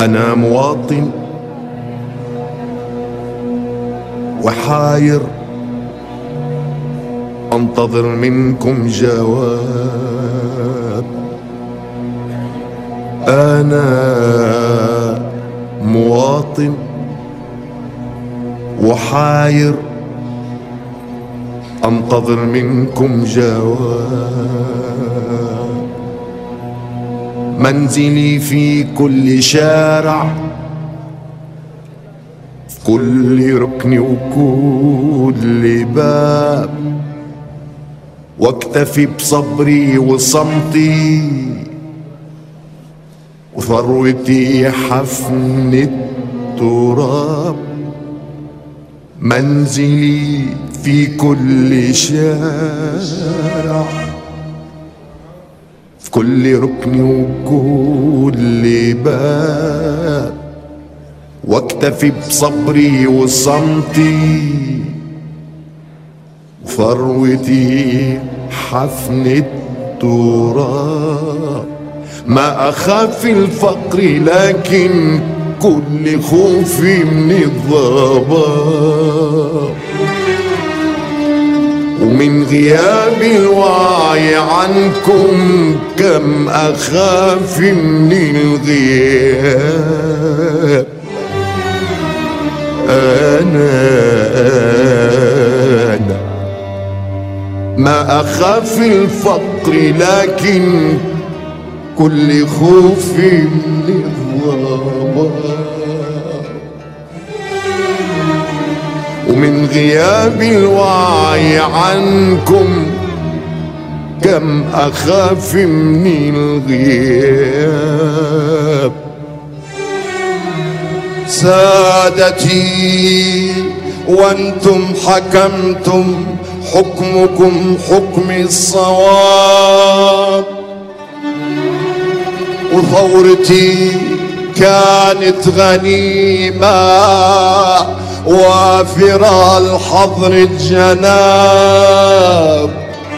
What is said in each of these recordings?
أنا مواطن وحاير أنتظر منكم جواب. أنا مواطن وحاير أنتظر منكم جواب. منزلي في كل شارع، في كل ركن وكل باب، واكتفي بصبري وصمتي وثروتي حفن التراب. منزلي في كل شارع، في كل ركن وكل باب، واكتفي بصبري وصمتي وثروتي حفن التراب. ما أخاف الفقر لكن كل خوفي من الضباب، ومن غياب الوعي عنكم كم أخاف من الغياب. أنا ما أخاف الفقر لكن كل خوفي من الضباب، ومن غياب الوعي عنكم كم أخاف من الغياب. سادتي وانتم حكمتم حكمكم حكم الصواب، وثورتي كانت غنيمة وافرة الحظر الجناب.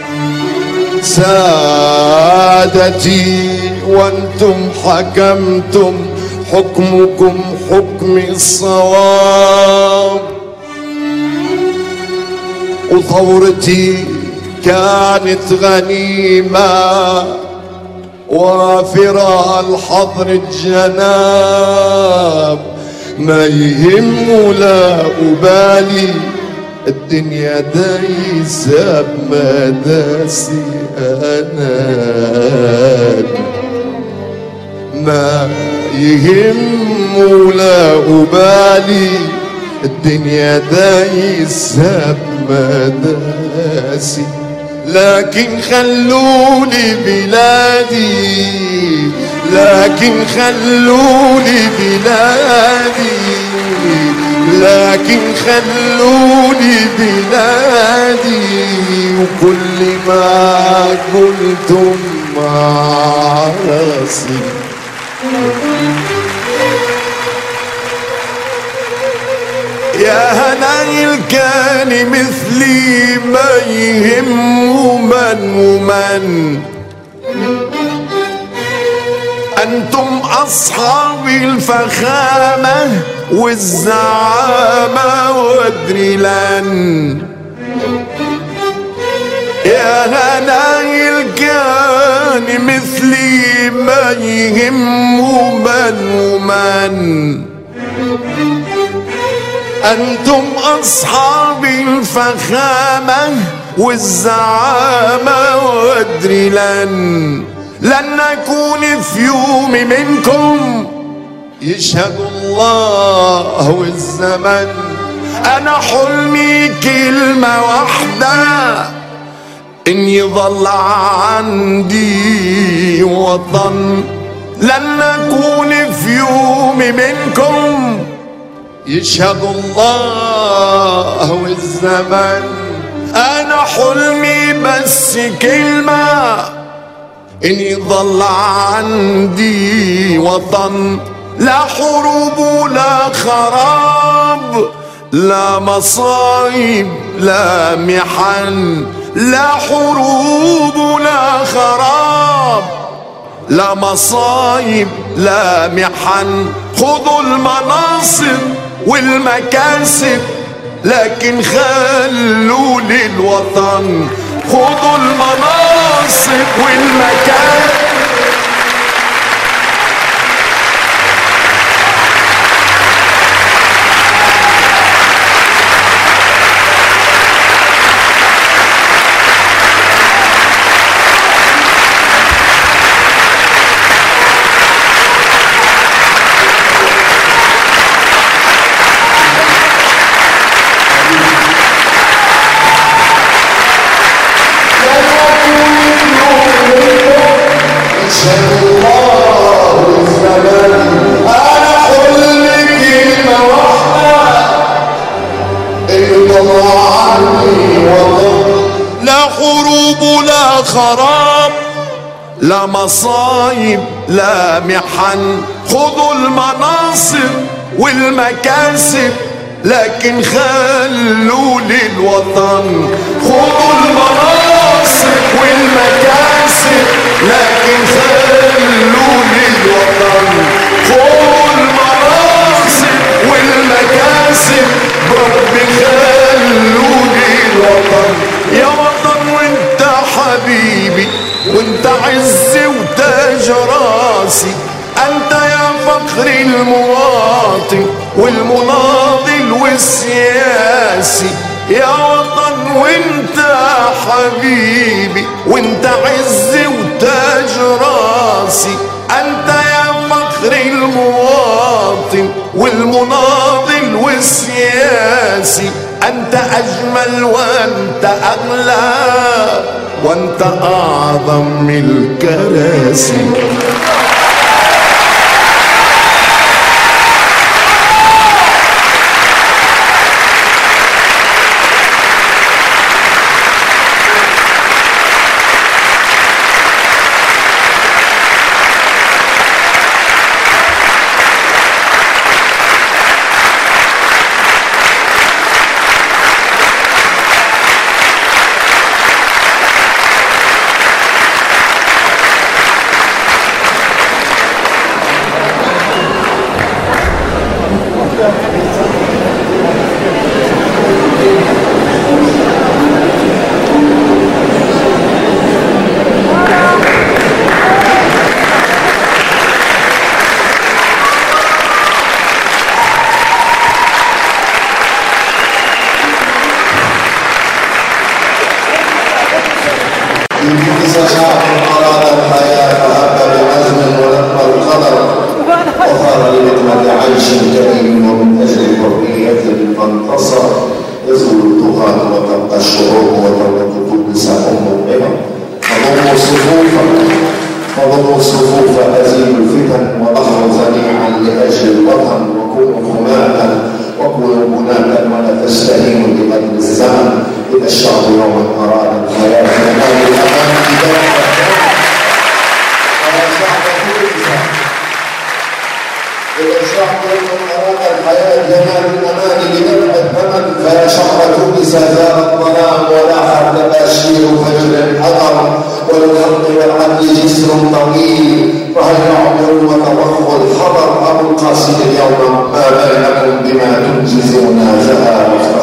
سادتي وانتم حكمتم حكمكم حكم الصواب، وثورتي كانت غنيمة وافرة الحظر الجناب. ما يهم ولا أبالي الدنيا دايسة بمداسي. أنا ما يهم ولا أبالي الدنيا دايسة بمداسي، لكن خلوني بلادي، لكن خلوني بلادي، لكن خلوني بلادي، وكل ما قلتم مع راسي. يا هنايل كان مثلي ما يهم من ومن، أنتم أصحاب الفخامة والزعامة وأدري لن. يا هنايل كان مثلي ما يهم من ومن، أنتم أصحاب الفخامة والزعامة وأدري لن نكون في يوم منكم. يشهد الله والزمن، أنا حلمي كلمة واحدة، إن يظل عندي وطن. لن نكون في يوم منكم. يشهد الله والزمن، أنا حلمي بس كلمة، إن يظل عندي وطن. لا حروب ولا خراب، لا مصايب لا محن. لا حروب ولا خراب، لا مصايب لا محن. خذوا المناصب والمكاسب لكن خلوا للوطن. خذوا المناصب والمكاسب. لا حروب لا خراب لا مصايب لا محن. خذوا المناصب والمكاسب لكن خلوا للوطن. خذوا المناصب والمكاسب لكن خلوا للوطن. خذوا المناصب والمكاسب رب خلوا للوطن. يا وطن وانت حبيبي وانت عزي وتاج راسي، انت يا فخر المواطن والمناضل والسياسي. يا وطن وانت حبيبي وانت عزي وتاج راسي، انت يا فخر المواطن والمناضل والسياسي. انت اجمل وانت اغلى وانت اعظم من الكراسي. إذا شعب أراد الحياة فهب بعزم ولما القدر وصار لنعمة عيش كريم ومن أجل حرية فانتصر. يزول الطغاة وتبقى الشعوب ودولة تونس مبهمة. فضموا الصفوف أزيلوا الفتن وضحوا ذريعا لأجل الوطن. وكونوا هناك وكونوا هناك ولا تستهينوا بقدر الزمن. إذا الشعب يوما أراد الحياة فنال الأمان إذا الشعب يوما أراد الحياة جمال الأمان لدفع الثمن. فيا شعب تونس زار الظلام ولاح التباشير فجر الحضر. وللحق والعدل جسر طويل فهيا عمروا وتوخوا الحضر. أبو القاسم اليوم ما بينكم بما تنجزون زهار